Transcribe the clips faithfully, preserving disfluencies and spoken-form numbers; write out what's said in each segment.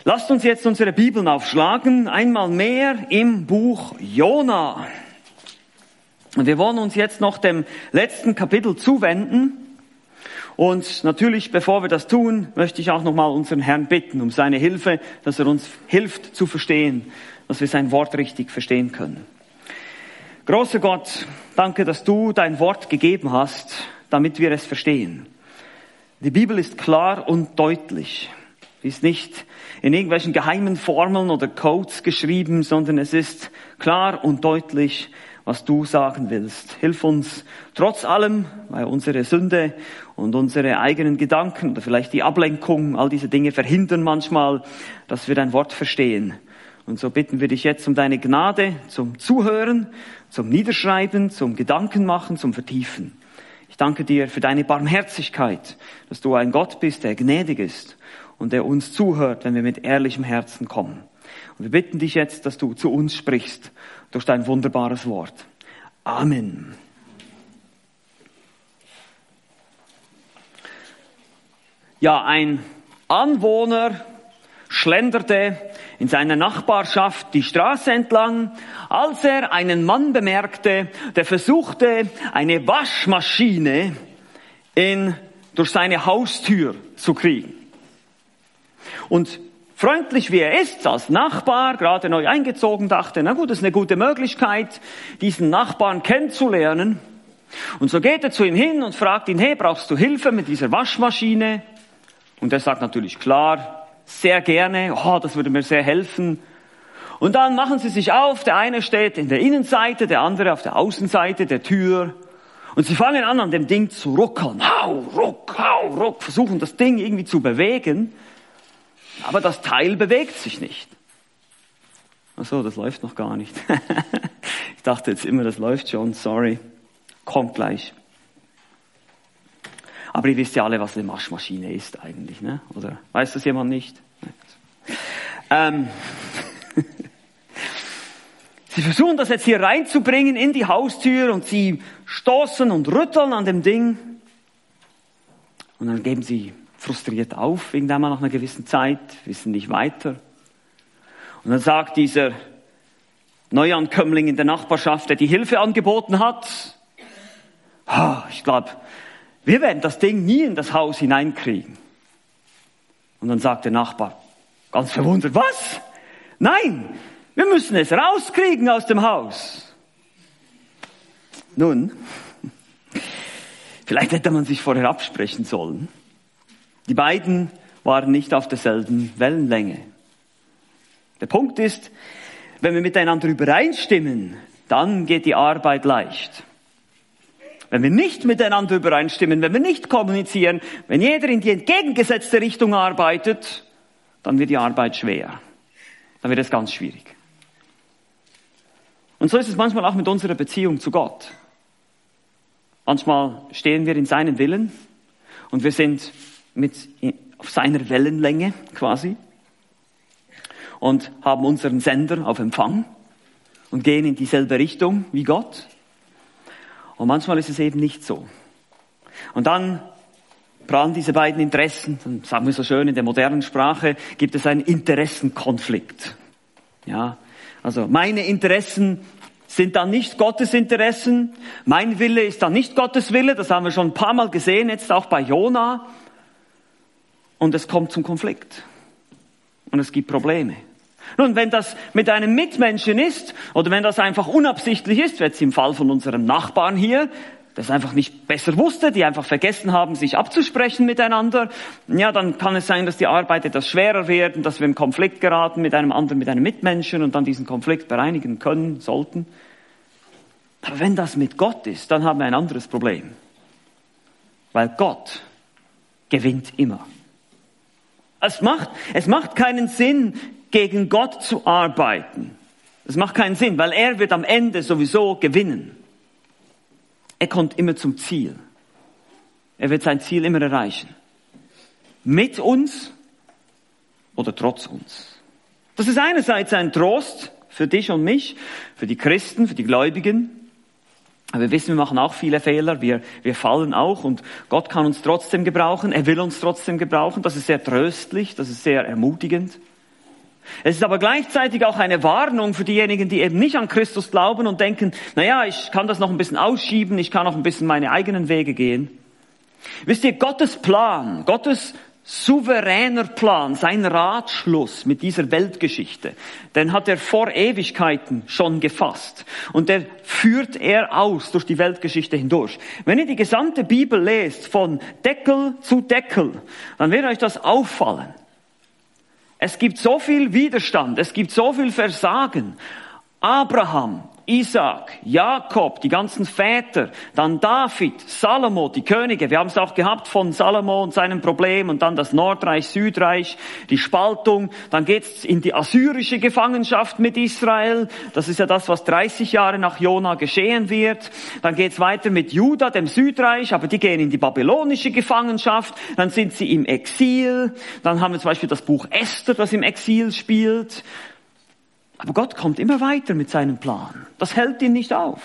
Lasst uns jetzt unsere Bibeln aufschlagen, einmal mehr im Buch Jona. Und wir wollen uns jetzt noch dem letzten Kapitel zuwenden. Und natürlich, bevor wir das tun, möchte ich auch nochmal unseren Herrn bitten um seine Hilfe, dass er uns hilft zu verstehen, dass wir sein Wort richtig verstehen können. Großer Gott, danke, dass du dein Wort gegeben hast, damit wir es verstehen. Die Bibel ist klar und deutlich. Sie ist nicht in irgendwelchen geheimen Formeln oder Codes geschrieben, sondern es ist klar und deutlich, was du sagen willst. Hilf uns trotz allem, weil unsere Sünde und unsere eigenen Gedanken oder vielleicht die Ablenkung, all diese Dinge verhindern manchmal, dass wir dein Wort verstehen. Und so bitten wir dich jetzt um deine Gnade zum Zuhören, zum Niederschreiben, zum Gedankenmachen, zum Vertiefen. Ich danke dir für deine Barmherzigkeit, dass du ein Gott bist, der gnädig ist und der uns zuhört, wenn wir mit ehrlichem Herzen kommen. Und wir bitten dich jetzt, dass du zu uns sprichst durch dein wunderbares Wort. Amen. Ja, ein Anwohner schlenderte in seiner Nachbarschaft die Straße entlang, als er einen Mann bemerkte, der versuchte, eine Waschmaschine in, durch seine Haustür zu kriegen. Und freundlich wie er ist, als Nachbar, gerade neu eingezogen, dachte, na gut, das ist eine gute Möglichkeit, diesen Nachbarn kennenzulernen. Und so geht er zu ihm hin und fragt ihn, hey, brauchst du Hilfe mit dieser Waschmaschine? Und er sagt natürlich, klar, sehr gerne, oh, das würde mir sehr helfen. Und dann machen sie sich auf, der eine steht in der Innenseite, der andere auf der Außenseite der Tür. Und sie fangen an, an dem Ding zu ruckeln. Hau, ruck, hau, ruck, versuchen das Ding irgendwie zu bewegen. Aber das Teil bewegt sich nicht. Ach so, das läuft noch gar nicht. Ich dachte jetzt immer, das läuft schon, sorry. Kommt gleich. Aber ihr wisst ja alle, was eine Waschmaschine ist eigentlich, ne? Oder weiß das jemand nicht? Ähm. Sie versuchen das jetzt hier reinzubringen in die Haustür und sie stoßen und rütteln an dem Ding. Und dann geben sie frustriert auf, irgendwann mal nach einer gewissen Zeit, wissen nicht weiter. Und dann sagt dieser Neuankömmling in der Nachbarschaft, der die Hilfe angeboten hat, oh, ich glaube, wir werden das Ding nie in das Haus hineinkriegen. Und dann sagt der Nachbar, ganz verwundert, was? Nein, wir müssen es rauskriegen aus dem Haus. Nun, vielleicht hätte man sich vorher absprechen sollen. Die beiden waren nicht auf derselben Wellenlänge. Der Punkt ist, wenn wir miteinander übereinstimmen, dann geht die Arbeit leicht. Wenn wir nicht miteinander übereinstimmen, wenn wir nicht kommunizieren, wenn jeder in die entgegengesetzte Richtung arbeitet, dann wird die Arbeit schwer. Dann wird es ganz schwierig. Und so ist es manchmal auch mit unserer Beziehung zu Gott. Manchmal stehen wir in seinem Willen und wir sind mit auf seiner Wellenlänge quasi und haben unseren Sender auf Empfang und gehen in dieselbe Richtung wie Gott. Und manchmal ist es eben nicht so. Und dann prallen diese beiden Interessen, dann sagen wir so schön in der modernen Sprache, gibt es einen Interessenkonflikt. Ja, also meine Interessen sind dann nicht Gottes Interessen, mein Wille ist dann nicht Gottes Wille, das haben wir schon ein paar Mal gesehen, jetzt auch bei Jona. Und es kommt zum Konflikt. Und es gibt Probleme. Nun, wenn das mit einem Mitmenschen ist, oder wenn das einfach unabsichtlich ist, wie jetzt im Fall von unserem Nachbarn hier, der es einfach nicht besser wusste, die einfach vergessen haben, sich abzusprechen miteinander, ja, dann kann es sein, dass die Arbeit etwas schwerer wird, dass wir in Konflikt geraten mit einem anderen, mit einem Mitmenschen und dann diesen Konflikt bereinigen können, sollten. Aber wenn das mit Gott ist, dann haben wir ein anderes Problem. Weil Gott gewinnt immer. Es macht, es macht keinen Sinn, gegen Gott zu arbeiten. Es macht keinen Sinn, weil er wird am Ende sowieso gewinnen. Er kommt immer zum Ziel. Er wird sein Ziel immer erreichen. Mit uns oder trotz uns. Das ist einerseits ein Trost für dich und mich, für die Christen, für die Gläubigen. Aber wir wissen, wir machen auch viele Fehler, wir, wir fallen auch und Gott kann uns trotzdem gebrauchen, er will uns trotzdem gebrauchen. Das ist sehr tröstlich, das ist sehr ermutigend. Es ist aber gleichzeitig auch eine Warnung für diejenigen, die eben nicht an Christus glauben und denken, naja, ich kann das noch ein bisschen ausschieben, ich kann noch ein bisschen meine eigenen Wege gehen. Wisst ihr, Gottes Plan, Gottes souveräner Plan, sein Ratschluss mit dieser Weltgeschichte, den hat er vor Ewigkeiten schon gefasst. Und der führt er aus durch die Weltgeschichte hindurch. Wenn ihr die gesamte Bibel lest, von Deckel zu Deckel, dann wird euch das auffallen. Es gibt so viel Widerstand, es gibt so viel Versagen. Abraham, Isaac, Jakob, die ganzen Väter, dann David, Salomo, die Könige. Wir haben es auch gehabt von Salomo und seinem Problem und dann das Nordreich, Südreich, die Spaltung. Dann geht's in die assyrische Gefangenschaft mit Israel. Das ist ja das, was dreißig Jahre nach Jona geschehen wird. Dann geht's weiter mit Juda, dem Südreich, aber die gehen in die babylonische Gefangenschaft. Dann sind sie im Exil. Dann haben wir zum Beispiel das Buch Esther, das im Exil spielt. Aber Gott kommt immer weiter mit seinem Plan. Das hält ihn nicht auf.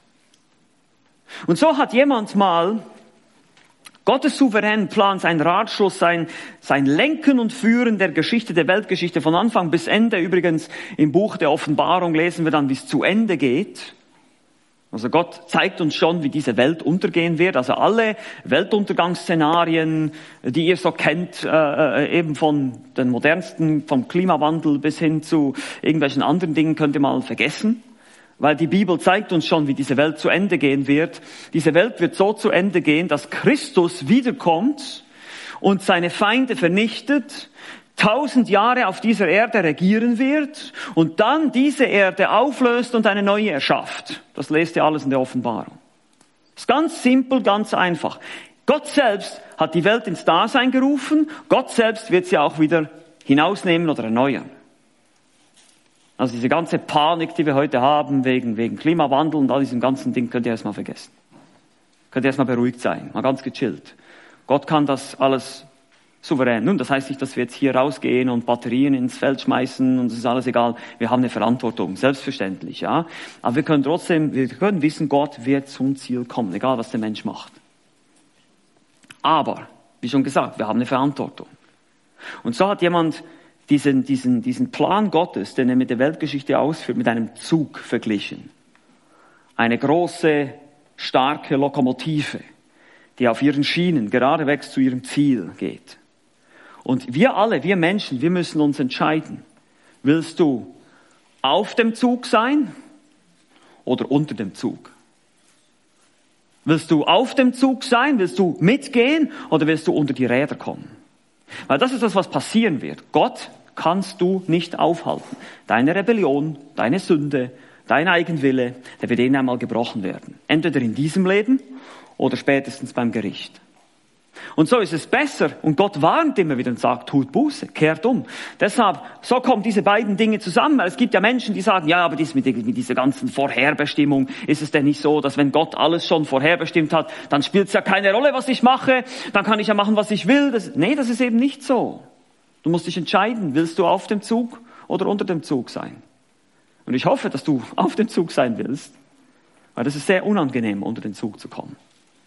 Und so hat jemand mal Gottes souveränen Plan, sein Ratschluss, sein, sein Lenken und Führen der Geschichte, der Weltgeschichte von Anfang bis Ende. Übrigens im Buch der Offenbarung lesen wir dann, wie es zu Ende geht. Also Gott zeigt uns schon, wie diese Welt untergehen wird. Also alle Weltuntergangsszenarien, die ihr so kennt, äh, eben von den modernsten, vom Klimawandel bis hin zu irgendwelchen anderen Dingen, könnt ihr mal vergessen. Weil die Bibel zeigt uns schon, wie diese Welt zu Ende gehen wird. Diese Welt wird so zu Ende gehen, dass Christus wiederkommt und seine Feinde vernichtet, tausend Jahre auf dieser Erde regieren wird und dann diese Erde auflöst und eine neue erschafft. Das lest ihr alles in der Offenbarung. Das ist ganz simpel, ganz einfach. Gott selbst hat die Welt ins Dasein gerufen. Gott selbst wird sie auch wieder hinausnehmen oder erneuern. Also diese ganze Panik, die wir heute haben wegen, wegen Klimawandel und all diesem ganzen Ding, könnt ihr erstmal vergessen. Könnt ihr erstmal beruhigt sein, mal ganz gechillt. Gott kann das alles souverän. Nun, das heißt nicht, dass wir jetzt hier rausgehen und Batterien ins Feld schmeißen und es ist alles egal. Wir haben eine Verantwortung, selbstverständlich, ja. Aber wir können trotzdem, wir können wissen, Gott wird zum Ziel kommen, egal was der Mensch macht. Aber, wie schon gesagt, wir haben eine Verantwortung. Und so hat jemand diesen, diesen, diesen Plan Gottes, den er mit der Weltgeschichte ausführt, mit einem Zug verglichen. Eine große, starke Lokomotive, die auf ihren Schienen geradewegs zu ihrem Ziel geht. Und wir alle, wir Menschen, wir müssen uns entscheiden. Willst du auf dem Zug sein oder unter dem Zug? Willst du auf dem Zug sein? Willst du mitgehen oder willst du unter die Räder kommen? Weil das ist das, was passieren wird. Gott kannst du nicht aufhalten. Deine Rebellion, deine Sünde, dein Eigenwille, der wird ihnen einmal gebrochen werden. Entweder in diesem Leben oder spätestens beim Gericht. Und so ist es besser, und Gott warnt immer wieder und sagt, tut Buße, kehrt um. Deshalb, so kommen diese beiden Dinge zusammen. Es gibt ja Menschen, die sagen, ja, aber dies mit, mit dieser ganzen Vorherbestimmung, ist es denn nicht so, dass wenn Gott alles schon vorherbestimmt hat, dann spielt es ja keine Rolle, was ich mache, dann kann ich ja machen, was ich will. Das, nee, das ist eben nicht so. Du musst dich entscheiden, willst du auf dem Zug oder unter dem Zug sein? Und ich hoffe, dass du auf dem Zug sein willst, weil das ist sehr unangenehm, unter den Zug zu kommen.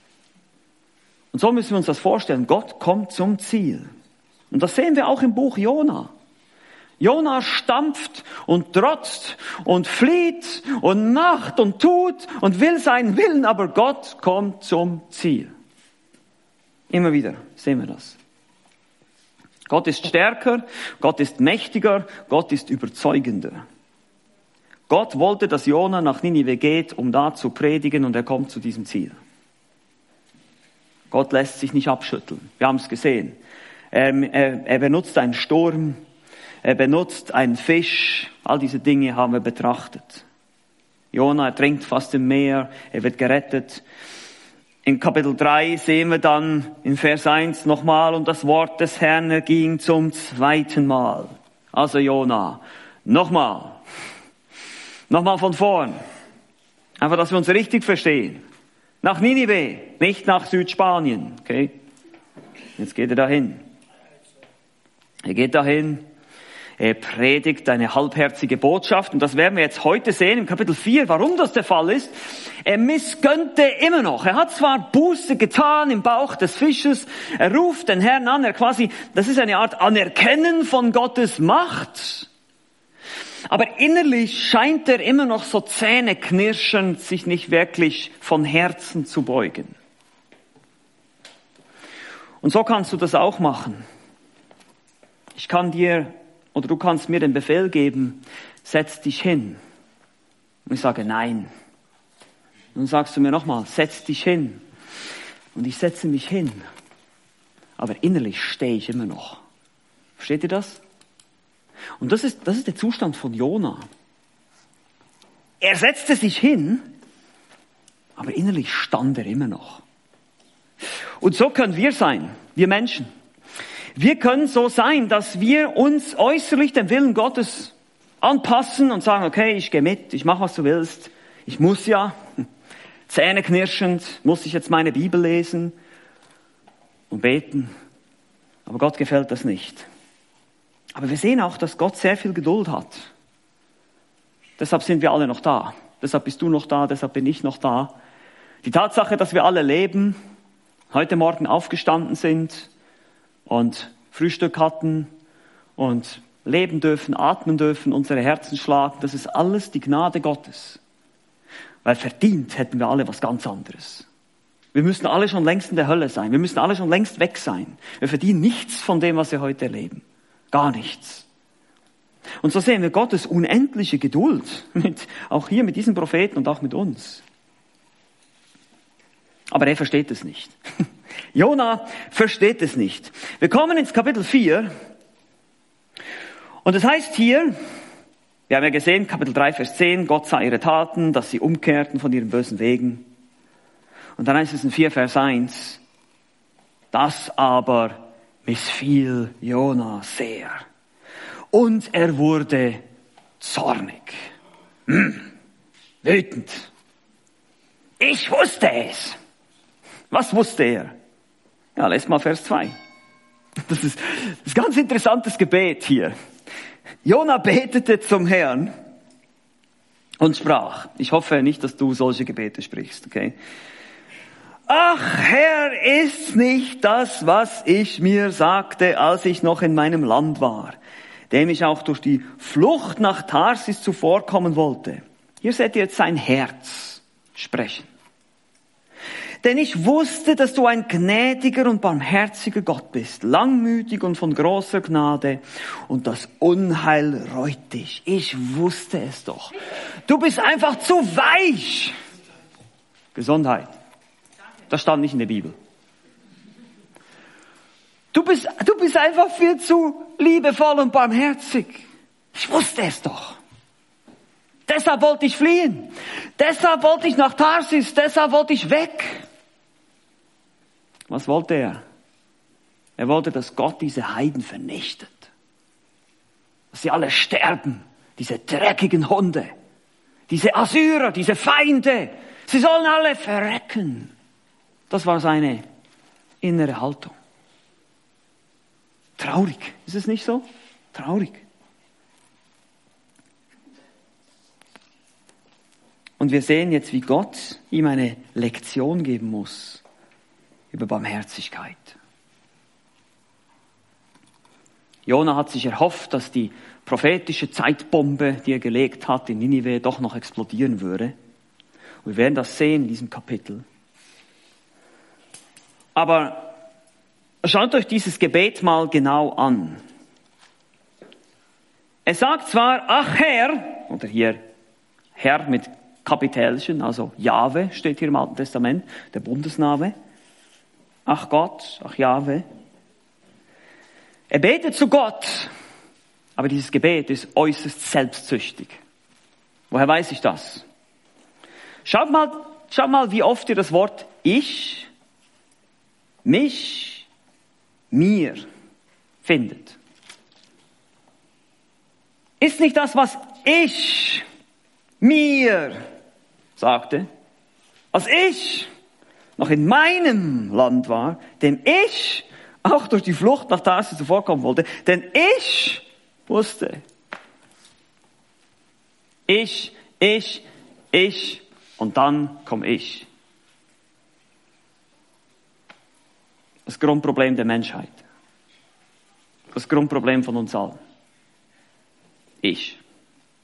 Und so müssen wir uns das vorstellen. Gott kommt zum Ziel. Und das sehen wir auch im Buch Jona. Jona stampft und trotzt und flieht und macht und tut und will seinen Willen, aber Gott kommt zum Ziel. Immer wieder sehen wir das. Gott ist stärker, Gott ist mächtiger, Gott ist überzeugender. Gott wollte, dass Jona nach Ninive geht, um da zu predigen, und er kommt zu diesem Ziel. Gott lässt sich nicht abschütteln. Wir haben es gesehen. Er, er, er benutzt einen Sturm, er benutzt einen Fisch. All diese Dinge haben wir betrachtet. Jona ertrinkt fast im Meer, er wird gerettet. In Kapitel drei sehen wir dann in Vers eins nochmal, und das Wort des Herrn erging zum zweiten Mal. Also Jona, nochmal. Nochmal von vorn. Einfach, dass wir uns richtig verstehen. Nach Ninive, nicht nach Südspanien, okay? Jetzt geht er dahin. Er geht dahin, er predigt eine halbherzige Botschaft, und das werden wir jetzt heute sehen im Kapitel vier, warum das der Fall ist. Er missgönnte immer noch. Er hat zwar Buße getan im Bauch des Fisches, er ruft den Herrn an, er quasi, das ist eine Art Anerkennen von Gottes Macht. Aber innerlich scheint er immer noch so zähneknirschend, sich nicht wirklich von Herzen zu beugen. Und so kannst du das auch machen. Ich kann dir, oder du kannst mir den Befehl geben, setz dich hin. Und ich sage nein. Und dann sagst du mir nochmal, setz dich hin. Und ich setze mich hin. Aber innerlich stehe ich immer noch. Versteht ihr das? Und das ist, das ist der Zustand von Jona. Er setzte sich hin, aber innerlich stand er immer noch. Und so können wir sein, wir Menschen. Wir können so sein, dass wir uns äußerlich dem Willen Gottes anpassen und sagen, okay, ich gehe mit, ich mache, was du willst. Ich muss ja, zähneknirschend, muss ich jetzt meine Bibel lesen und beten. Aber Gott gefällt das nicht. Aber wir sehen auch, dass Gott sehr viel Geduld hat. Deshalb sind wir alle noch da. Deshalb bist du noch da, deshalb bin ich noch da. Die Tatsache, dass wir alle leben, heute Morgen aufgestanden sind und Frühstück hatten und leben dürfen, atmen dürfen, unsere Herzen schlagen, das ist alles die Gnade Gottes. Weil verdient hätten wir alle was ganz anderes. Wir müssen alle schon längst in der Hölle sein. Wir müssen alle schon längst weg sein. Wir verdienen nichts von dem, was wir heute erleben. Gar nichts. Und so sehen wir Gottes unendliche Geduld, mit, auch hier mit diesen Propheten und auch mit uns. Aber er versteht es nicht. Jona versteht es nicht. Wir kommen ins Kapitel vier. Und es heißt hier, wir haben ja gesehen, Kapitel drei, Vers zehn, Gott sah ihre Taten, dass sie umkehrten von ihren bösen Wegen. Und dann heißt es in vier, Vers eins, das aber missfiel Jona sehr. Und er wurde zornig, hm, wütend. Ich wusste es. Was wusste er? Ja, lest mal Vers zwei. Das ist, das ist ein ganz interessantes Gebet hier. Jona betete zum Herrn und sprach. Ich hoffe nicht, dass du solche Gebete sprichst, okay? Ach, Herr, ist nicht das, was ich mir sagte, als ich noch in meinem Land war, dem ich auch durch die Flucht nach Tarsis zuvorkommen wollte. Hier seht ihr jetzt sein Herz sprechen. Denn ich wusste, dass du ein gnädiger und barmherziger Gott bist, langmütig und von großer Gnade, und das Unheil reut dich. Ich wusste es doch. Du bist einfach zu weich. Gesundheit. Das stand nicht in der Bibel. Du bist, du bist einfach viel zu liebevoll und barmherzig. Ich wusste es doch. Deshalb wollte ich fliehen. Deshalb wollte ich nach Tarsis. Deshalb wollte ich weg. Was wollte er? Er wollte, dass Gott diese Heiden vernichtet. Dass sie alle sterben. Diese dreckigen Hunde. Diese Assyrer, diese Feinde. Sie sollen alle verrecken. Das war seine innere Haltung. Traurig. Ist es nicht so? Traurig. Und wir sehen jetzt, wie Gott ihm eine Lektion geben muss über Barmherzigkeit. Jona hat sich erhofft, dass die prophetische Zeitbombe, die er gelegt hat in Ninive, doch noch explodieren würde. Und wir werden das sehen in diesem Kapitel. Aber schaut euch dieses Gebet mal genau an. Er sagt zwar, ach Herr, oder hier Herr mit Kapitälchen, also Jahwe steht hier im Alten Testament, der Bundesname. Ach Gott, ach Jahwe. Er betet zu Gott, aber dieses Gebet ist äußerst selbstsüchtig. Woher weiß ich das? Schaut mal, schaut mal, wie oft ihr das Wort ich, mich, mir findet. Ist nicht das, was ich mir sagte, als ich noch in meinem Land war, dem ich auch durch die Flucht nach Tarsis zuvorkommen wollte, denn ich wusste. Ich, ich, ich und dann komme ich. Das Grundproblem der Menschheit. Das Grundproblem von uns allen. Ich.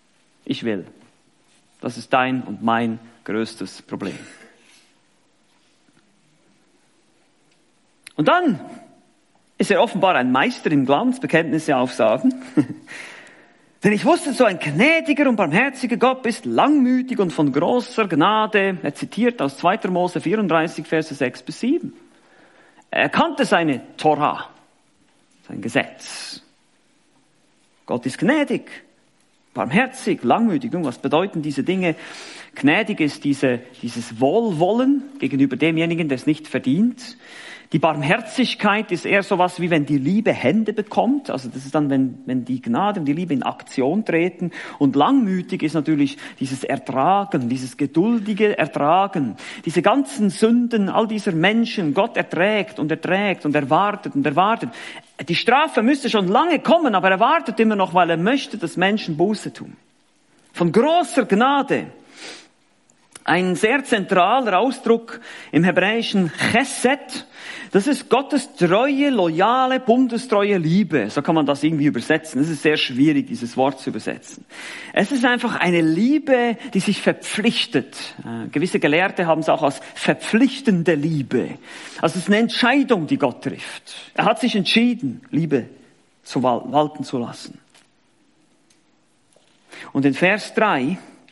ich will. Das ist dein und mein größtes Problem. Und dann ist er offenbar ein Meister im Glaubensbekenntnisse aufsagen. Denn ich wusste, so ein gnädiger und barmherziger Gott ist langmütig und von großer Gnade. Er zitiert aus zweiter Mose vierunddreißig, Verse sechs bis sieben. Er kannte seine Torah, sein Gesetz. Gott ist gnädig, barmherzig, langmütig. Und was bedeuten diese Dinge? Gnädig ist diese, dieses Wohlwollen gegenüber demjenigen, der es nicht verdient. Die Barmherzigkeit ist eher sowas, wie wenn die Liebe Hände bekommt. Also das ist dann, wenn, wenn die Gnade und die Liebe in Aktion treten. Und langmütig ist natürlich dieses Ertragen, dieses geduldige Ertragen. Diese ganzen Sünden all dieser Menschen. Gott erträgt und erträgt und erwartet und erwartet. Die Strafe müsste schon lange kommen, aber er wartet immer noch, weil er möchte, dass Menschen Buße tun. Von großer Gnade. Ein sehr zentraler Ausdruck im Hebräischen Chesed. Das ist Gottes treue, loyale, bundestreue Liebe. So kann man das irgendwie übersetzen. Es ist sehr schwierig, dieses Wort zu übersetzen. Es ist einfach eine Liebe, die sich verpflichtet. Äh, gewisse Gelehrte haben es auch als verpflichtende Liebe. Also es ist eine Entscheidung, die Gott trifft. Er hat sich entschieden, Liebe zu wal- walten zu lassen. Und in Vers drei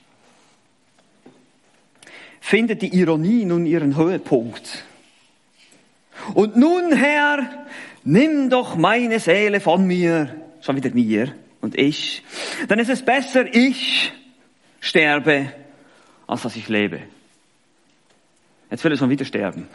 findet die Ironie nun ihren Höhepunkt. Und nun, Herr, nimm doch meine Seele von mir, schon wieder mir und ich, dann ist es besser, ich sterbe, als dass ich lebe. Jetzt will er schon wieder sterben.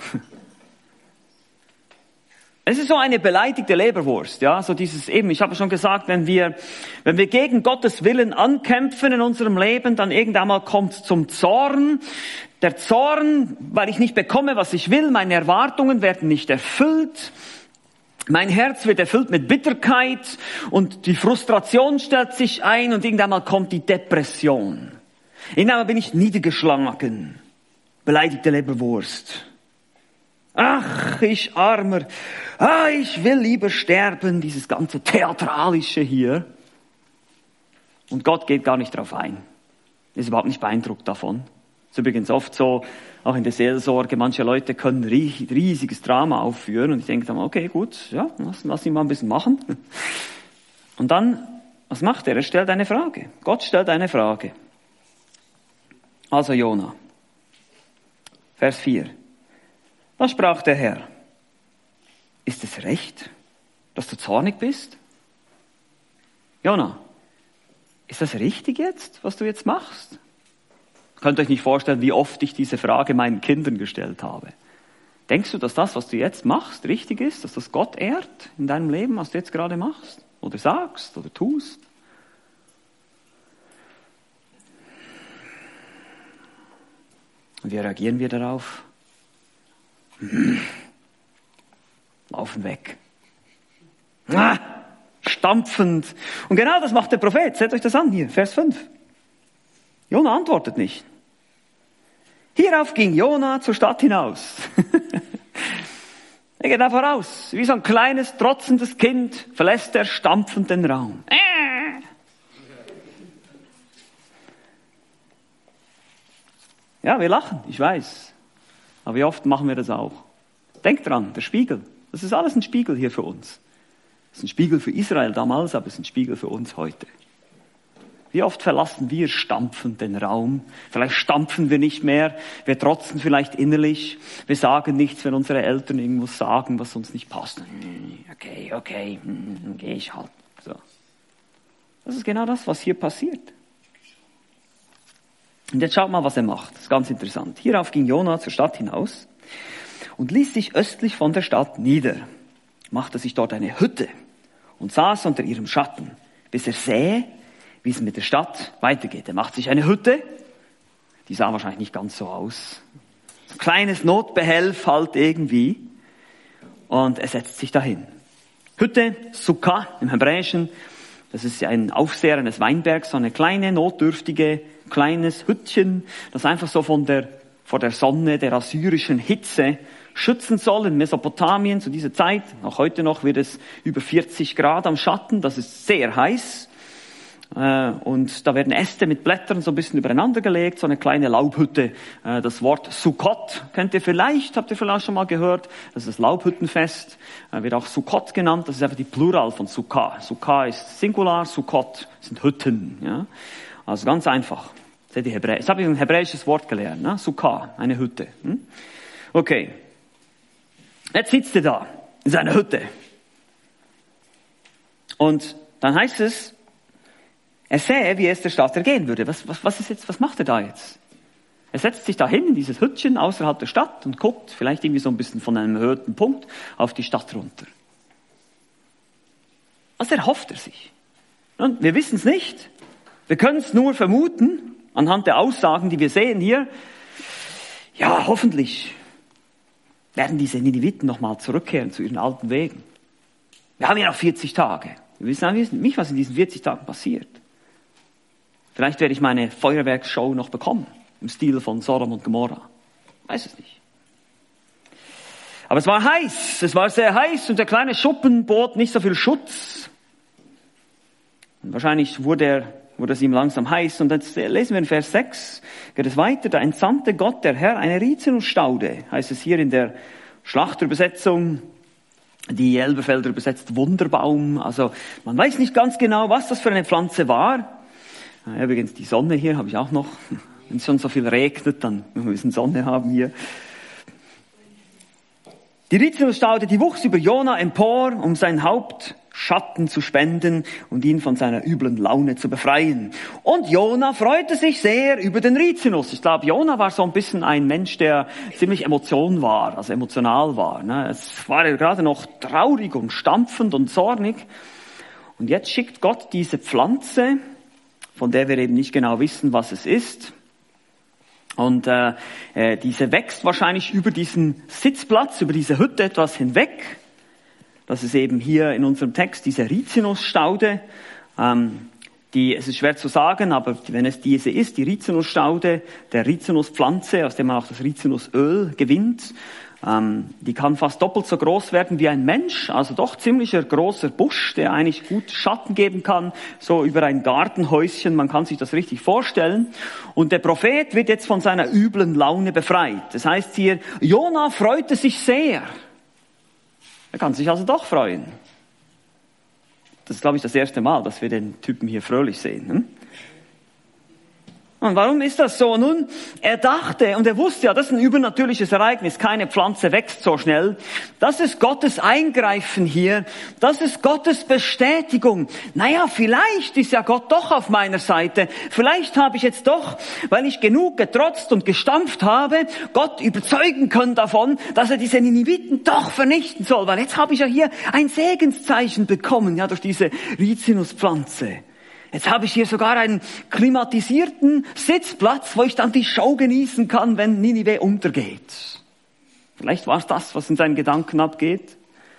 Es ist so eine beleidigte Leberwurst, ja, so dieses eben, ich habe schon gesagt, wenn wir, wenn wir gegen Gottes Willen ankämpfen in unserem Leben, dann irgendwann mal kommt es zum Zorn. Der Zorn, weil ich nicht bekomme, was ich will, meine Erwartungen werden nicht erfüllt. Mein Herz wird erfüllt mit Bitterkeit und die Frustration stellt sich ein und irgendwann mal kommt die Depression. Irgendwann mal bin ich niedergeschlagen, beleidigte Leberwurst. Ach, ich Armer, ah, ich will lieber sterben, dieses ganze Theatralische hier. Und Gott geht gar nicht drauf ein. Ist überhaupt nicht beeindruckt davon. Ist übrigens oft so, auch in der Seelsorge, manche Leute können riesiges Drama aufführen und ich denke dann, okay, gut, ja, lass, lass ihn mal ein bisschen machen. Und dann, was macht er? Er stellt eine Frage. Gott stellt eine Frage. Also Jona, Vers vier. Da sprach der Herr, ist es recht, dass du zornig bist? Jona, ist das richtig jetzt, was du jetzt machst? Ihr könnt euch nicht vorstellen, wie oft ich diese Frage meinen Kindern gestellt habe. Denkst du, dass das, was du jetzt machst, richtig ist? Dass das Gott ehrt in deinem Leben, was du jetzt gerade machst? Oder sagst oder tust? Und wie reagieren wir darauf? Laufen weg. Ah, stampfend. Und genau das macht der Prophet. Seht euch das an hier, Vers fünf. Jona antwortet nicht. Hierauf ging Jona zur Stadt hinaus. Er geht einfach raus. Wie so ein kleines, trotzendes Kind verlässt er stampfend den Raum. Ja, wir lachen, ich weiß. Aber wie oft machen wir das auch? Denkt dran, der Spiegel. Das ist alles ein Spiegel hier für uns. Das ist ein Spiegel für Israel damals, aber es ist ein Spiegel für uns heute. Wie oft verlassen wir stampfend den Raum? Vielleicht stampfen wir nicht mehr, wir trotzen vielleicht innerlich. Wir sagen nichts, wenn unsere Eltern irgendwas sagen, was uns nicht passt. Okay, okay, dann gehe ich halt. So. Das ist genau das, was hier passiert. Und jetzt schaut mal, was er macht. Das ist ganz interessant. Hierauf ging Jona zur Stadt hinaus und ließ sich östlich von der Stadt nieder, machte sich dort eine Hütte und saß unter ihrem Schatten, bis er sähe, wie es mit der Stadt weitergeht. Er macht sich eine Hütte, die sah wahrscheinlich nicht ganz so aus. So ein kleines Notbehelf halt irgendwie. Und er setzt sich dahin. Hütte, Sukkah im Hebräischen, das ist ja ein Aufseher eines Weinbergs, so eine kleine, notdürftige, kleines Hüttchen, das einfach so von der, vor der Sonne, der assyrischen Hitze schützen soll. In Mesopotamien zu dieser Zeit, auch heute noch, wird es über vierzig Grad am Schatten, das ist sehr heiß. Und da werden Äste mit Blättern so ein bisschen übereinander gelegt, so eine kleine Laubhütte. Das Wort Sukkot kennt ihr vielleicht, habt ihr vielleicht schon mal gehört. Das ist das Laubhüttenfest, wird auch Sukkot genannt. Das ist einfach die Plural von Sukkah. Sukkah ist Singular, Sukkot sind Hütten. Ja? Also ganz einfach. Seht ihr Hebräisch? Jetzt habe ich ein hebräisches Wort gelernt. Ne? Sukkah, eine Hütte. Hm? Okay. Jetzt sitzt ihr da in seiner Hütte. Und dann heißt es, er sähe, wie es der Stadt ergehen würde. Was, was, was ist jetzt, was macht er da jetzt? Er setzt sich da hin in dieses Hüttchen außerhalb der Stadt und guckt vielleicht irgendwie so ein bisschen von einem erhöhten Punkt auf die Stadt runter. Was erhofft er sich? Und wir wissen es nicht. Wir können es nur vermuten, anhand der Aussagen, die wir sehen hier. Ja, hoffentlich werden diese Nineviten nochmal zurückkehren zu ihren alten Wegen. Wir haben ja noch vierzig Tage. Wir wissen nicht, was in diesen vierzig Tagen passiert. Vielleicht werde ich meine Feuerwerksshow noch bekommen, im Stil von Sodom und Gomorra. Weiß es nicht. Aber es war heiß, es war sehr heiß und der kleine Schuppen bot nicht so viel Schutz. Und wahrscheinlich wurde, er, wurde es ihm langsam heiß. Und jetzt lesen wir in Vers sechs, geht es weiter. Da entsandte Gott, der Herr, eine Rizinusstaude, heißt es hier in der Schlachterübersetzung. Die Elberfelder übersetzt Wunderbaum. Also man weiß nicht ganz genau, was das für eine Pflanze war. Übrigens die Sonne hier habe ich auch noch. Wenn es schon so viel regnet, dann müssen wir Sonne haben hier. Die Rizinusstaude, die wuchs über Jona empor, um sein Haupt Schatten zu spenden und ihn von seiner üblen Laune zu befreien. Und Jona freute sich sehr über den Rizinus. Ich glaube, Jona war so ein bisschen ein Mensch, der ziemlich emotion war, also emotional war. Es war er gerade noch traurig und stampfend und zornig. Und jetzt schickt Gott diese Pflanze, von der wir eben nicht genau wissen, was es ist. Und äh, äh, diese wächst wahrscheinlich über diesen Sitzplatz, über diese Hütte etwas hinweg. Das ist eben hier in unserem Text diese Rizinusstaude. Ähm, die, es ist schwer zu sagen, aber wenn es diese ist, die Rizinusstaude, der Rizinuspflanze, aus der man auch das Rizinusöl gewinnt, ähm, die kann fast doppelt so groß werden wie ein Mensch, also doch ziemlicher großer Busch, der eigentlich gut Schatten geben kann, so über ein Gartenhäuschen, man kann sich das richtig vorstellen. Und der Prophet wird jetzt von seiner üblen Laune befreit. Das heißt hier, Jona freute sich sehr. Er kann sich also doch freuen. Das ist, glaube ich, das erste Mal, dass wir den Typen hier fröhlich sehen. Hm? Und warum ist das so? Nun, er dachte, und er wusste ja, das ist ein übernatürliches Ereignis, keine Pflanze wächst so schnell. Das ist Gottes Eingreifen hier, das ist Gottes Bestätigung. Naja, vielleicht ist ja Gott doch auf meiner Seite. Vielleicht habe ich jetzt doch, weil ich genug getrotzt und gestampft habe, Gott überzeugen können davon, dass er diese Nineviten doch vernichten soll. Weil jetzt habe ich ja hier ein Segenszeichen bekommen, ja, durch diese Rizinuspflanze. Jetzt habe ich hier sogar einen klimatisierten Sitzplatz, wo ich dann die Show genießen kann, wenn Ninive untergeht. Vielleicht war es das, was in seinen Gedanken abgeht.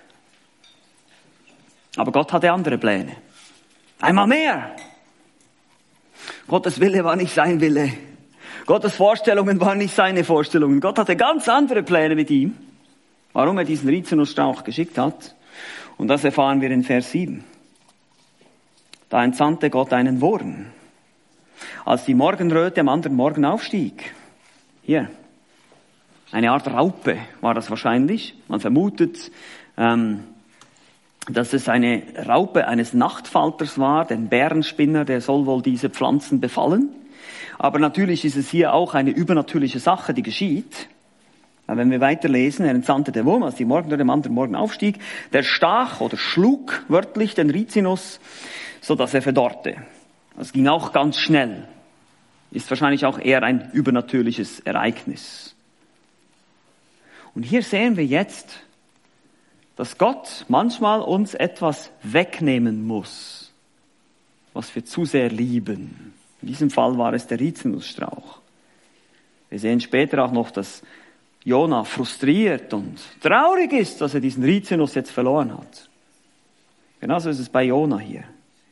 Aber Gott hatte andere Pläne. Einmal mehr. Gottes Wille war nicht sein Wille. Gottes Vorstellungen waren nicht seine Vorstellungen. Gott hatte ganz andere Pläne mit ihm. Warum er diesen Rizinusstrauch geschickt hat. Und das erfahren wir in Vers sieben. Da entsandte Gott einen Wurm, als die Morgenröte am anderen Morgen aufstieg. Hier, eine Art Raupe war das wahrscheinlich. Man vermutet, ähm, dass es eine Raupe eines Nachtfalters war, den Bärenspinner, der soll wohl diese Pflanzen befallen. Aber natürlich ist es hier auch eine übernatürliche Sache, die geschieht. Wenn wir weiterlesen, er entsandte der Wurm, als die Morgenröte am anderen Morgen aufstieg, der stach oder schlug wörtlich den Rizinus, so dass er verdorrte. Das ging auch ganz schnell. Ist wahrscheinlich auch eher ein übernatürliches Ereignis. Und hier sehen wir jetzt, dass Gott manchmal uns etwas wegnehmen muss, was wir zu sehr lieben. In diesem Fall war es der Rizinusstrauch. Wir sehen später auch noch, dass Jona frustriert und traurig ist, dass er diesen Rizinus jetzt verloren hat. Genauso ist es bei Jona hier.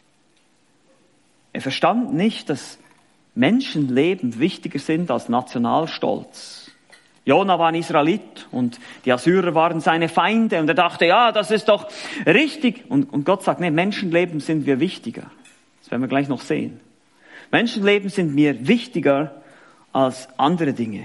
Er verstand nicht, dass Menschenleben wichtiger sind als Nationalstolz. Jona war ein Israelit und die Assyrer waren seine Feinde und er dachte, ja, das ist doch richtig. Und, und Gott sagt, nee, Menschenleben sind wir wichtiger. Das werden wir gleich noch sehen. Menschenleben sind mir wichtiger als andere Dinge.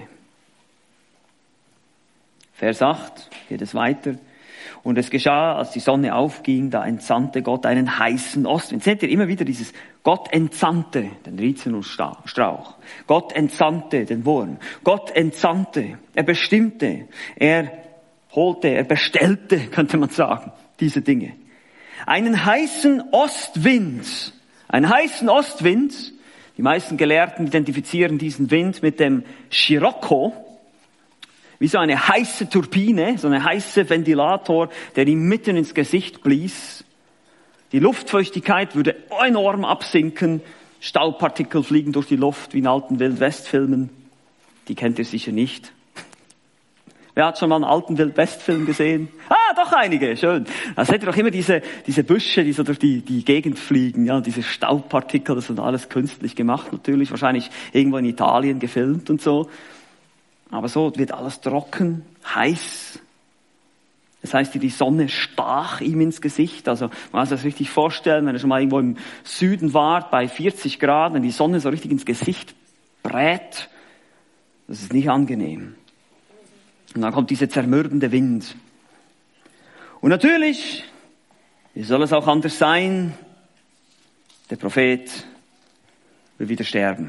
Vers acht geht es weiter. Und es geschah, als die Sonne aufging, da entsandte Gott einen heißen Ostwind. Seht ihr immer wieder dieses Gott entsandte den Rizinusstrauch. Gott entsandte den Wurm. Gott entsandte. Er bestimmte. Er holte, er bestellte, könnte man sagen, diese Dinge. Einen heißen Ostwind. Einen heißen Ostwind. Die meisten Gelehrten identifizieren diesen Wind mit dem Scirocco. Wie so eine heiße Turbine, so eine heiße Ventilator, der ihm mitten ins Gesicht blies. Die Luftfeuchtigkeit würde enorm absinken. Staubpartikel fliegen durch die Luft wie in alten Wild-West-Filmen. Die kennt ihr sicher nicht. Wer hat schon mal einen alten Wild-West-Film gesehen? Ah, doch einige, schön. Da seht ihr doch immer diese, diese Büsche, die so durch die, die Gegend fliegen, ja, diese Staubpartikel, das sind alles künstlich gemacht natürlich, wahrscheinlich irgendwo in Italien gefilmt und so. Aber so wird alles trocken, heiß. Das heißt, die Sonne stach ihm ins Gesicht. Also man muss sich das richtig vorstellen, wenn ihr schon mal irgendwo im Süden wart, bei vierzig Grad, wenn die Sonne so richtig ins Gesicht brät, das ist nicht angenehm. Und dann kommt dieser zermürbende Wind. Und natürlich, wie soll es auch anders sein, der Prophet will wieder sterben.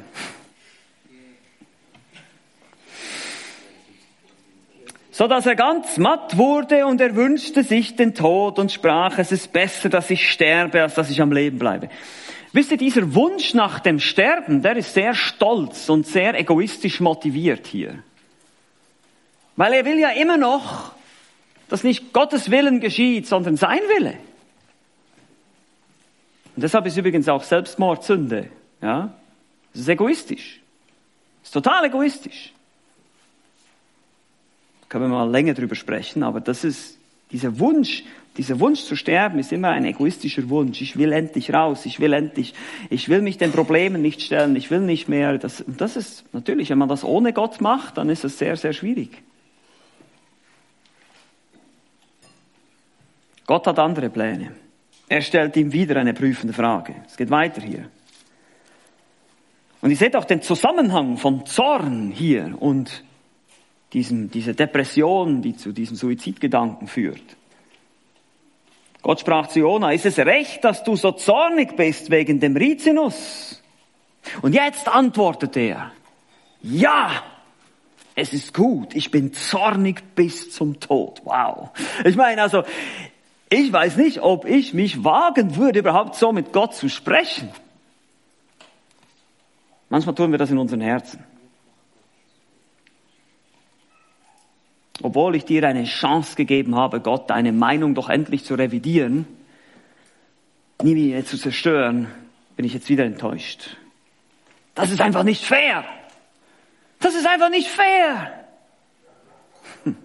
So dass er ganz matt wurde und er wünschte sich den Tod und sprach, es ist besser, dass ich sterbe, als dass ich am Leben bleibe. Wisst ihr, dieser Wunsch nach dem Sterben, der ist sehr stolz und sehr egoistisch motiviert hier. Weil er will ja immer noch, dass nicht Gottes Willen geschieht, sondern sein Wille. Und deshalb ist übrigens auch Selbstmord Sünde. Ja? Das ist egoistisch. Das ist total egoistisch. Können wir mal länger drüber sprechen, aber das ist, dieser Wunsch, dieser Wunsch zu sterben ist immer ein egoistischer Wunsch. Ich will endlich raus, ich will endlich, ich will mich den Problemen nicht stellen, ich will nicht mehr. Das, das ist natürlich, wenn man das ohne Gott macht, dann ist es sehr, sehr schwierig. Gott hat andere Pläne. Er stellt ihm wieder eine prüfende Frage. Es geht weiter hier. Und ihr seht auch den Zusammenhang von Zorn hier und Diesem, diese Depression, die zu diesem Suizidgedanken führt. Gott sprach zu Jona, ist es recht, dass du so zornig bist wegen dem Rizinus? Und jetzt antwortet er, ja, es ist gut, ich bin zornig bis zum Tod. Wow. Ich meine also, ich weiß nicht, ob ich mich wagen würde, überhaupt so mit Gott zu sprechen. Manchmal tun wir das in unseren Herzen. Obwohl ich dir eine Chance gegeben habe, Gott, deine Meinung doch endlich zu revidieren, nie wieder zu zerstören, bin ich jetzt wieder enttäuscht. Das ist einfach nicht fair. Das ist einfach nicht fair. Hm.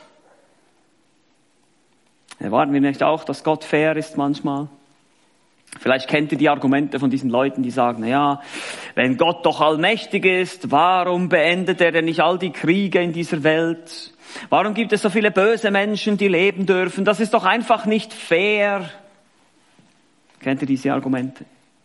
Erwarten wir nicht auch, dass Gott fair ist manchmal? Vielleicht kennt ihr die Argumente von diesen Leuten, die sagen, na ja, wenn Gott doch allmächtig ist, warum beendet er denn nicht all die Kriege in dieser Welt? Warum gibt es so viele böse Menschen, die leben dürfen? Das ist doch einfach nicht fair. Kennt ihr diese Argumente?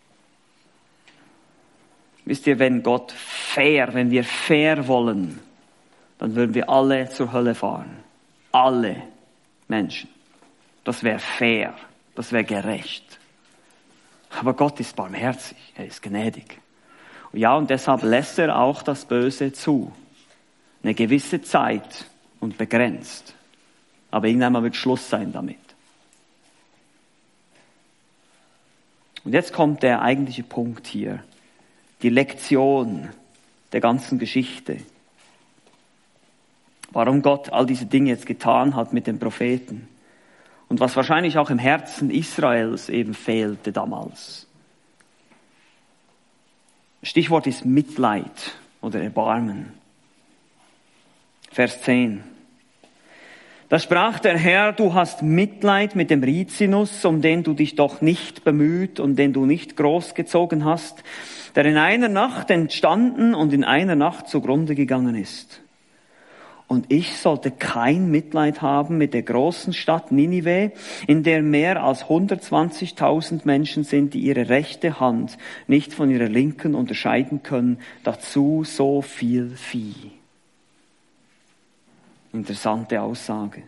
Wisst ihr, wenn Gott fair, wenn wir fair wollen, dann würden wir alle zur Hölle fahren. Alle Menschen. Das wäre fair. Das wäre gerecht. Aber Gott ist barmherzig. Er ist gnädig. Ja, und deshalb lässt er auch das Böse zu. Eine gewisse Zeit. Und begrenzt. Aber irgendwann wird Schluss sein damit. Und jetzt kommt der eigentliche Punkt hier. Die Lektion der ganzen Geschichte. Warum Gott all diese Dinge jetzt getan hat mit den Propheten. Und was wahrscheinlich auch im Herzen Israels eben fehlte damals. Stichwort ist Mitleid oder Erbarmen. Vers zehn. Da sprach der Herr, du hast Mitleid mit dem Rizinus, um den du dich doch nicht bemüht und den du nicht großgezogen hast, der in einer Nacht entstanden und in einer Nacht zugrunde gegangen ist. Und ich sollte kein Mitleid haben mit der großen Stadt Ninive, in der mehr als hundertzwanzigtausend Menschen sind, die ihre rechte Hand nicht von ihrer linken unterscheiden können. Dazu so viel Vieh. Interessante Aussage.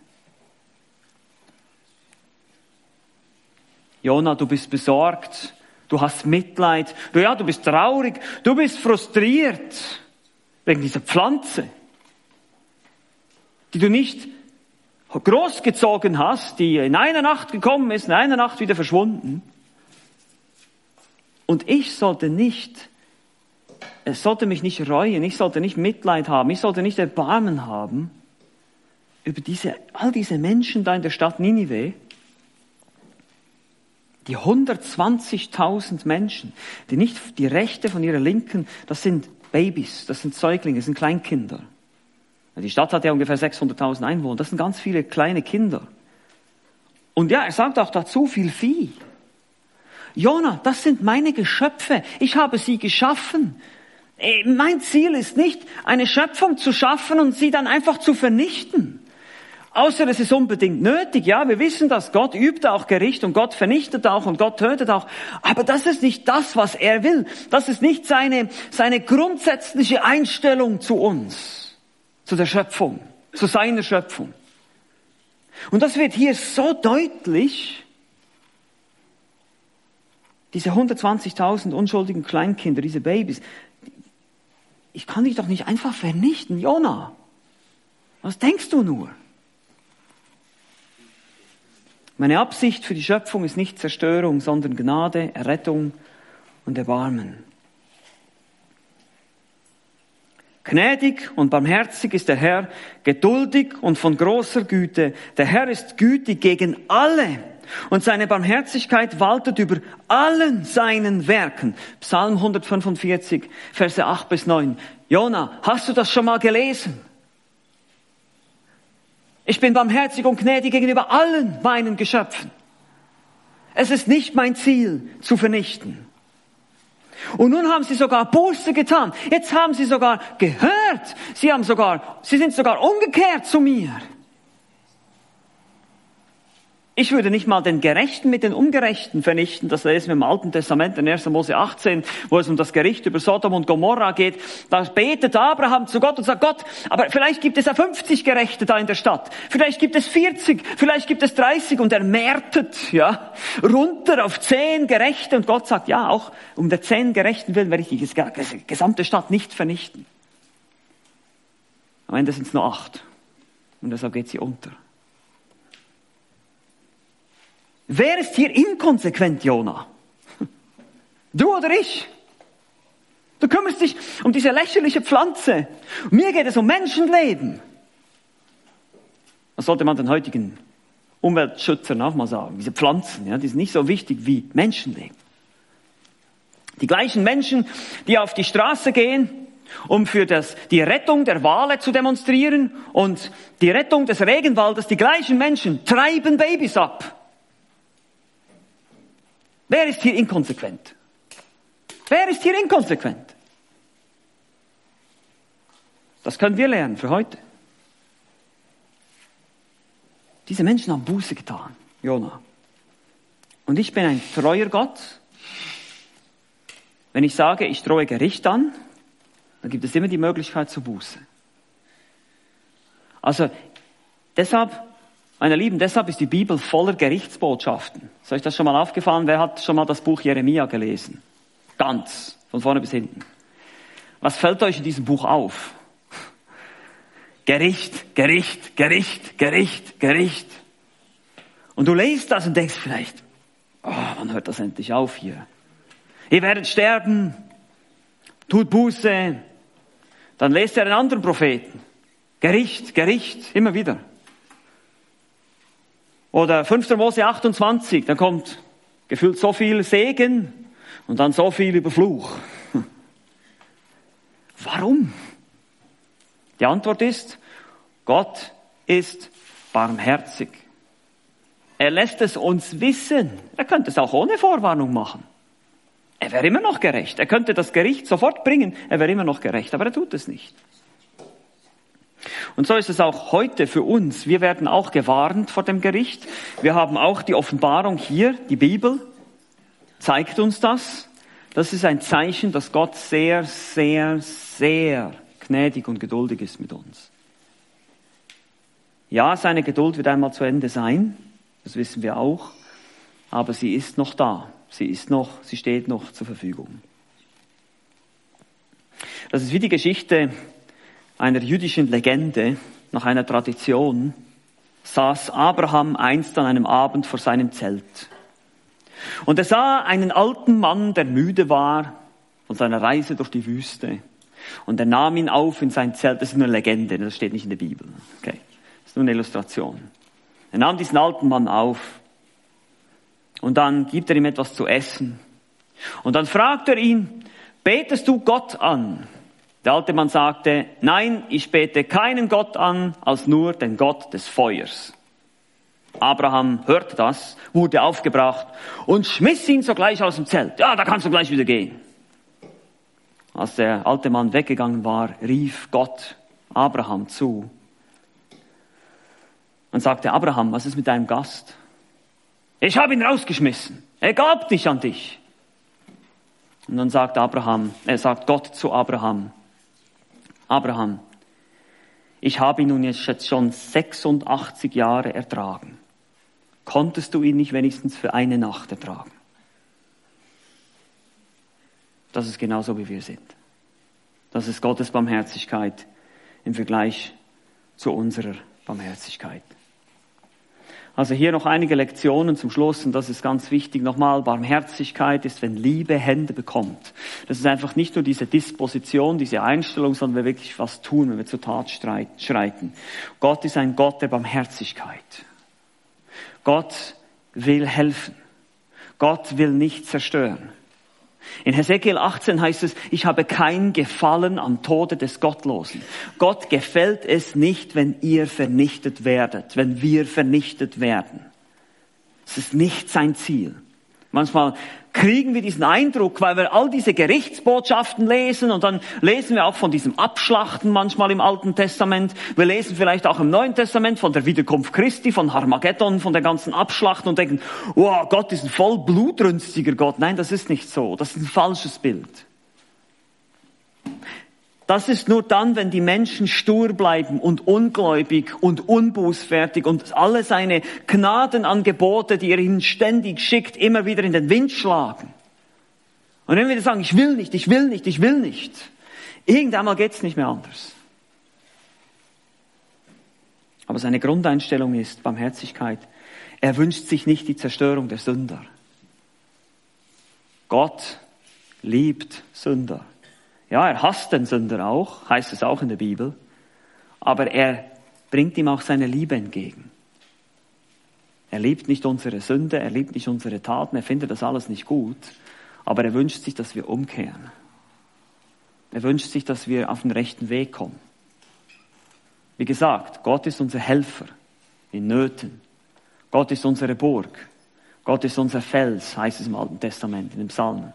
Jona, du bist besorgt, du hast Mitleid, du, ja, du bist traurig, du bist frustriert wegen dieser Pflanze, die du nicht großgezogen hast, die in einer Nacht gekommen ist, in einer Nacht wieder verschwunden. Und ich sollte nicht, es sollte mich nicht reuen, ich sollte nicht Mitleid haben, ich sollte nicht Erbarmen haben über diese, all diese Menschen da in der Stadt Ninive, die hundertzwanzigtausend Menschen, die nicht die Rechte von ihrer Linken, das sind Babys, das sind Säuglinge, das sind Kleinkinder. Die Stadt hat ja ungefähr sechshunderttausend Einwohner, das sind ganz viele kleine Kinder. Und ja, er sagt auch dazu viel Vieh. Jona, das sind meine Geschöpfe, ich habe sie geschaffen. Mein Ziel ist nicht, eine Schöpfung zu schaffen und sie dann einfach zu vernichten. Außer es ist unbedingt nötig. Ja, wir wissen das. Gott übt auch Gericht und Gott vernichtet auch und Gott tötet auch. Aber das ist nicht das, was er will. Das ist nicht seine, seine grundsätzliche Einstellung zu uns, zu der Schöpfung, zu seiner Schöpfung. Und das wird hier so deutlich. Diese hundertzwanzigtausend unschuldigen Kleinkinder, diese Babys. Ich kann dich doch nicht einfach vernichten, Jona. Was denkst du nur? Meine Absicht für die Schöpfung ist nicht Zerstörung, sondern Gnade, Errettung und Erbarmen. Gnädig und barmherzig ist der Herr, geduldig und von großer Güte. Der Herr ist gütig gegen alle und seine Barmherzigkeit waltet über allen seinen Werken. Psalm hundertfünfundvierzig, Verse acht bis neun. Jona, hast du das schon mal gelesen? Ich bin barmherzig und gnädig gegenüber allen meinen Geschöpfen. Es ist nicht mein Ziel, zu vernichten. Und nun haben sie sogar Buße getan. Jetzt haben sie sogar gehört. Sie haben sogar, sie sind sogar umgekehrt zu mir. Ich würde nicht mal den Gerechten mit den Ungerechten vernichten. Das lesen wir im Alten Testament in erster Mose achtzehn, wo es um das Gericht über Sodom und Gomorra geht. Da betet Abraham zu Gott und sagt, Gott, aber vielleicht gibt es ja fünfzig Gerechte da in der Stadt. Vielleicht gibt es vierzig, vielleicht gibt es dreißig. Und er märtet, ja, runter auf zehn Gerechte. Und Gott sagt, ja, auch um der zehn Gerechten willen werde ich die gesamte Stadt nicht vernichten. Am Ende sind es nur acht. Und deshalb geht sie unter. Wer ist hier inkonsequent, Jona? Du oder ich? Du kümmerst dich um diese lächerliche Pflanze. Mir geht es um Menschenleben. Das sollte man den heutigen Umweltschützern auch mal sagen. Diese Pflanzen, ja, die sind nicht so wichtig wie Menschenleben. Die gleichen Menschen, die auf die Straße gehen, um für das, die Rettung der Wale zu demonstrieren und die Rettung des Regenwaldes, die gleichen Menschen treiben Babys ab. Wer ist hier inkonsequent? Wer ist hier inkonsequent? Das können wir lernen für heute. Diese Menschen haben Buße getan, Jona. Und ich bin ein treuer Gott. Wenn ich sage, ich drohe Gericht an, dann gibt es immer die Möglichkeit zur Buße. Also deshalb, meine Lieben, deshalb ist die Bibel voller Gerichtsbotschaften. Ist euch das schon mal aufgefallen? Wer hat schon mal das Buch Jeremia gelesen? Ganz, von vorne bis hinten. Was fällt euch in diesem Buch auf? Gericht, Gericht, Gericht, Gericht, Gericht. Und du liest das und denkst vielleicht, oh, wann hört das endlich auf hier? Ihr werdet sterben, tut Buße. Dann lest ihr einen anderen Propheten. Gericht, Gericht, immer wieder. Oder fünfter Mose achtundzwanzig, da kommt gefühlt so viel Segen und dann so viel über Fluch. Warum? Die Antwort ist, Gott ist barmherzig. Er lässt es uns wissen. Er könnte es auch ohne Vorwarnung machen. Er wäre immer noch gerecht. Er könnte das Gericht sofort bringen. Er wäre immer noch gerecht, aber er tut es nicht. Und so ist es auch heute für uns. Wir werden auch gewarnt vor dem Gericht. Wir haben auch die Offenbarung hier, die Bibel zeigt uns das. Das ist ein Zeichen, dass Gott sehr, sehr, sehr gnädig und geduldig ist mit uns. Ja, seine Geduld wird einmal zu Ende sein, das wissen wir auch, aber sie ist noch da, sie ist noch, sie steht noch zur Verfügung. Das ist wie die Geschichte einer jüdischen Legende, nach einer Tradition, saß Abraham einst an einem Abend vor seinem Zelt. Und er sah einen alten Mann, der müde war von seiner Reise durch die Wüste. Und er nahm ihn auf in sein Zelt. Das ist nur eine Legende, das steht nicht in der Bibel. Okay, das ist nur eine Illustration. Er nahm diesen alten Mann auf und dann gibt er ihm etwas zu essen. Und dann fragt er ihn, betest du Gott an? Der alte Mann sagte, nein, ich bete keinen Gott an, als nur den Gott des Feuers. Abraham hörte das, wurde aufgebracht und schmiss ihn sogleich aus dem Zelt. Ja, da kannst du gleich wieder gehen. Als der alte Mann weggegangen war, rief Gott Abraham zu und sagte, Abraham, was ist mit deinem Gast? Ich habe ihn rausgeschmissen. Er gab nicht an dich. Und dann sagt Abraham, er sagt Gott zu Abraham, Abraham, ich habe ihn nun jetzt schon sechsundachtzig Jahre ertragen. Konntest du ihn nicht wenigstens für eine Nacht ertragen? Das ist genauso, wie wir sind. Das ist Gottes Barmherzigkeit im Vergleich zu unserer Barmherzigkeit. Also hier noch einige Lektionen zum Schluss und das ist ganz wichtig. Nochmal, Barmherzigkeit ist, wenn Liebe Hände bekommt. Das ist einfach nicht nur diese Disposition, diese Einstellung, sondern wir wirklich was tun, wenn wir zur Tat schreiten. Gott ist ein Gott der Barmherzigkeit. Gott will helfen. Gott will nicht zerstören. In Hesekiel achtzehn heißt es, ich habe kein Gefallen am Tode des Gottlosen. Gott gefällt es nicht, wenn ihr vernichtet werdet, wenn wir vernichtet werden. Es ist nicht sein Ziel. Manchmal kriegen wir diesen Eindruck, weil wir all diese Gerichtsbotschaften lesen und dann lesen wir auch von diesem Abschlachten manchmal im Alten Testament. Wir lesen vielleicht auch im Neuen Testament von der Wiederkunft Christi, von Armageddon, von der ganzen Abschlachten und denken, wow, Gott ist ein voll blutrünstiger Gott. Nein, das ist nicht so. Das ist ein falsches Bild. Das ist nur dann, wenn die Menschen stur bleiben und ungläubig und unbußfertig und alle seine Gnadenangebote, die er ihnen ständig schickt, immer wieder in den Wind schlagen. Und wenn wir sagen, ich will nicht, ich will nicht, ich will nicht, irgendwann geht's nicht mehr anders. Aber seine Grundeinstellung ist Barmherzigkeit. Er wünscht sich nicht die Zerstörung der Sünder. Gott liebt Sünder. Ja, er hasst den Sünder auch, heißt es auch in der Bibel, aber er bringt ihm auch seine Liebe entgegen. Er liebt nicht unsere Sünde, er liebt nicht unsere Taten, er findet das alles nicht gut, aber er wünscht sich, dass wir umkehren. Er wünscht sich, dass wir auf den rechten Weg kommen. Wie gesagt, Gott ist unser Helfer in Nöten. Gott ist unsere Burg. Gott ist unser Fels, heißt es im Alten Testament, in den Psalmen.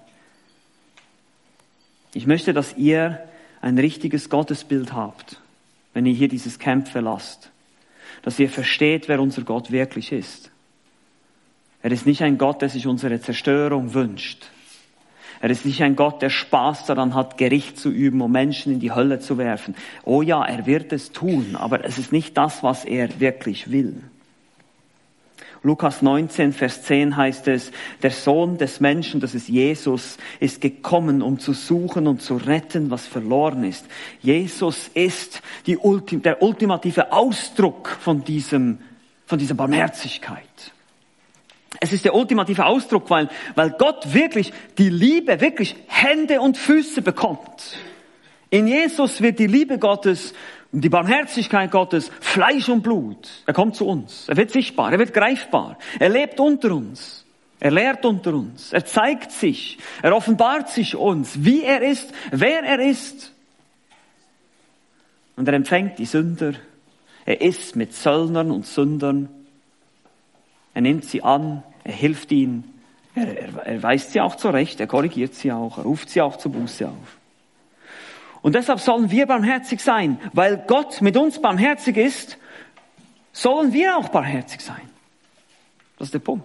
Ich möchte, dass ihr ein richtiges Gottesbild habt, wenn ihr hier dieses Camp verlasst. Dass ihr versteht, wer unser Gott wirklich ist. Er ist nicht ein Gott, der sich unsere Zerstörung wünscht. Er ist nicht ein Gott, der Spaß daran hat, Gericht zu üben, um Menschen in die Hölle zu werfen. Oh ja, er wird es tun, aber es ist nicht das, was er wirklich will. Lukas neunzehn, Vers zehn heißt es, der Sohn des Menschen, das ist Jesus, ist gekommen, um zu suchen und zu retten, was verloren ist. Jesus ist die Ultim, der ultimative Ausdruck von diesem, von dieser Barmherzigkeit. Es ist der ultimative Ausdruck, weil, weil Gott wirklich die Liebe, wirklich Hände und Füße bekommt. In Jesus wird die Liebe Gottes und die Barmherzigkeit Gottes, Fleisch und Blut. Er kommt zu uns. Er wird sichtbar. Er wird greifbar. Er lebt unter uns. Er lehrt unter uns. Er zeigt sich. Er offenbart sich uns, wie er ist, wer er ist. Und er empfängt die Sünder. Er ist mit Zöllnern und Sündern. Er nimmt sie an. Er hilft ihnen. Er, er, er weist sie auch zurecht. Er korrigiert sie auch. Er ruft sie auch zur Buße auf. Und deshalb sollen wir barmherzig sein, weil Gott mit uns barmherzig ist, sollen wir auch barmherzig sein. Das ist der Punkt.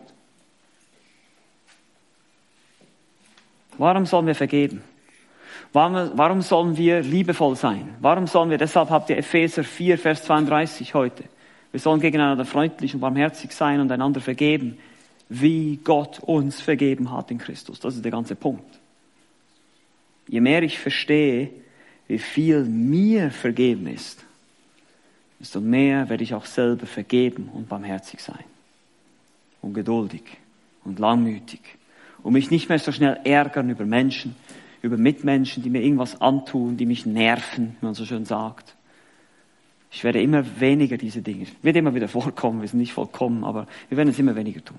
Warum sollen wir vergeben? Warum, warum sollen wir liebevoll sein? Warum sollen wir, deshalb habt ihr Epheser vier, Vers zweiunddreißig heute. Wir sollen gegeneinander freundlich und barmherzig sein und einander vergeben, wie Gott uns vergeben hat in Christus. Das ist der ganze Punkt. Je mehr ich verstehe, wie viel mir vergeben ist, desto mehr werde ich auch selber vergeben und barmherzig sein. Und geduldig und langmütig. Und mich nicht mehr so schnell ärgern über Menschen, über Mitmenschen, die mir irgendwas antun, die mich nerven, wie man so schön sagt. Ich werde immer weniger diese Dinge. Wird immer wieder vorkommen, wir sind nicht vollkommen, aber wir werden es immer weniger tun.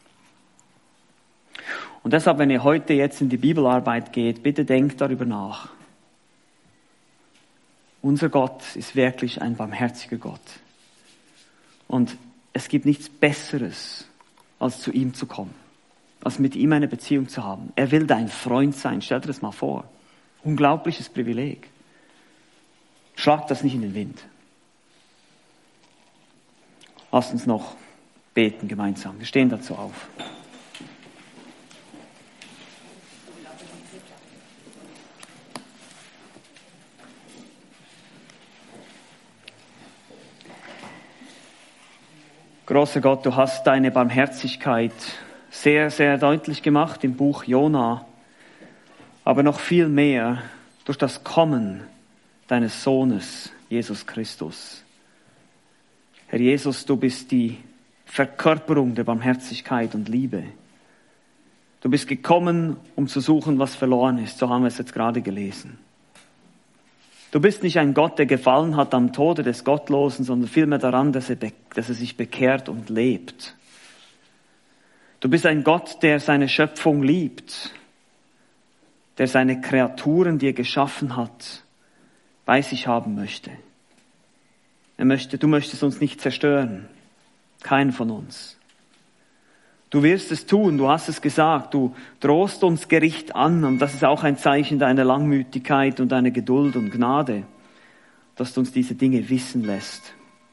Und deshalb, wenn ihr heute jetzt in die Bibelarbeit geht, bitte denkt darüber nach. Unser Gott ist wirklich ein barmherziger Gott. Und es gibt nichts Besseres, als zu ihm zu kommen, als mit ihm eine Beziehung zu haben. Er will dein Freund sein. Stell dir das mal vor. Unglaubliches Privileg. Schlag das nicht in den Wind. Lasst uns noch beten gemeinsam. Wir stehen dazu auf. Großer Gott, du hast deine Barmherzigkeit sehr, sehr deutlich gemacht im Buch Jona, aber noch viel mehr durch das Kommen deines Sohnes, Jesus Christus. Herr Jesus, du bist die Verkörperung der Barmherzigkeit und Liebe. Du bist gekommen, um zu suchen, was verloren ist, so haben wir es jetzt gerade gelesen. Du bist nicht ein Gott, der gefallen hat am Tode des Gottlosen, sondern vielmehr daran, dass er, dass er sich bekehrt und lebt. Du bist ein Gott, der seine Schöpfung liebt, der seine Kreaturen, die er geschaffen hat, bei sich haben möchte. Er möchte, du möchtest uns nicht zerstören, keinen von uns. Du wirst es tun, du hast es gesagt, du drohst uns Gericht an und das ist auch ein Zeichen deiner Langmütigkeit und deiner Geduld und Gnade, dass du uns diese Dinge wissen lässt.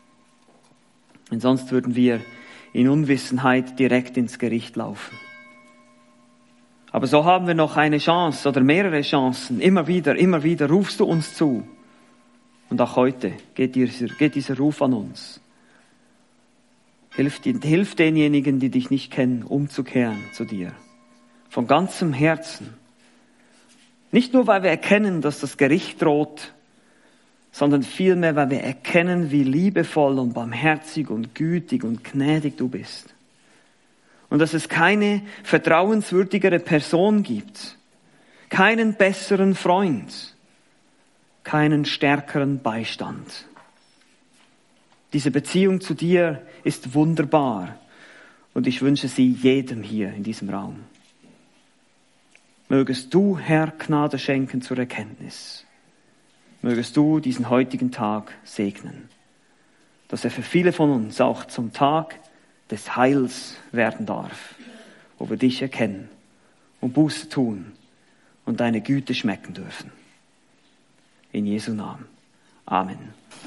Denn sonst würden wir in Unwissenheit direkt ins Gericht laufen. Aber so haben wir noch eine Chance oder mehrere Chancen. Immer wieder, immer wieder rufst du uns zu. Und auch heute geht dieser, geht dieser Ruf an uns. Hilf, hilf denjenigen, die dich nicht kennen, umzukehren zu dir. Von ganzem Herzen. Nicht nur, weil wir erkennen, dass das Gericht droht, sondern vielmehr, weil wir erkennen, wie liebevoll und barmherzig und gütig und gnädig du bist. Und dass es keine vertrauenswürdigere Person gibt, keinen besseren Freund, keinen stärkeren Beistand. Diese Beziehung zu dir ist wunderbar und ich wünsche sie jedem hier in diesem Raum. Mögest du, Herr, Gnade schenken zur Erkenntnis. Mögest du diesen heutigen Tag segnen, dass er für viele von uns auch zum Tag des Heils werden darf, wo wir dich erkennen und Buße tun und deine Güte schmecken dürfen. In Jesu Namen. Amen.